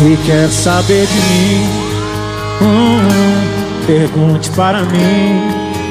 Se quer saber de mim, pergunte para mim.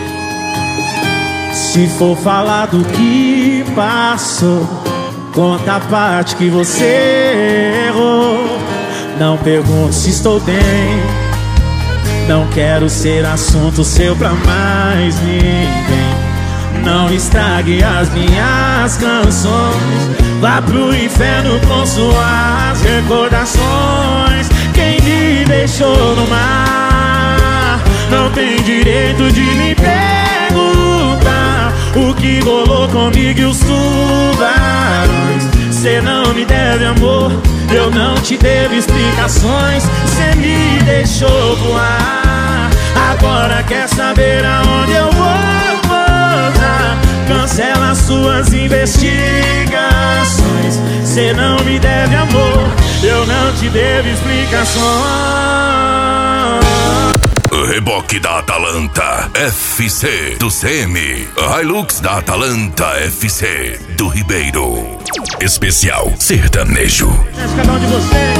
Se for falar do que passou, conta a parte que você errou. Não pergunte se estou bem, não quero ser assunto seu pra mais ninguém. Não estrague as minhas canções, vá pro inferno com suas recordações. Quem me deixou no mar não tem direito de me perguntar o que rolou comigo e os tubarões. Cê não me deve amor, eu não te devo explicações. Cê me deixou voar, agora quer saber aonde eu vou pousar. Cancela suas investigações. Cê não me deve amor, eu não te devo explicações. Reboque da Atalanta FC do CM, Hilux da Atalanta FC do Ribeiro. Especial sertanejo. Cada um de vocês.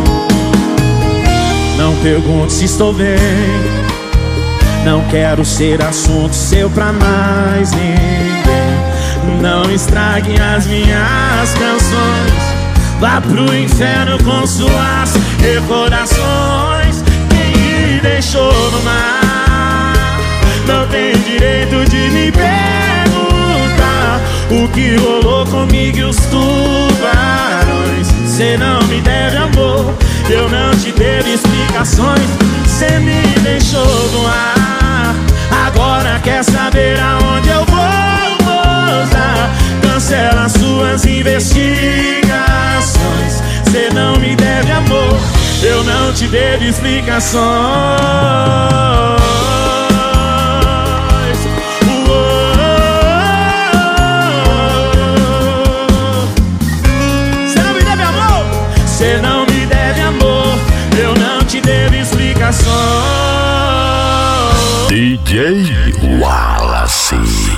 Não pergunte se estou bem, não quero ser assunto seu pra mais ninguém. Não estrague as minhas canções, vá pro inferno com suas recordações. Deixou no mar não tem direito de me perguntar o que rolou comigo e os tubarões. Cê não me deve amor, eu não te devo explicações. Cê me deixou no ar, agora quer saber aonde eu vou pousar. Cancela suas investigações. Cê não me deve amor, eu não te devo explicações. Cê não me deve amor, cê não me deve amor, eu não te devo explicações. DJ Wallace.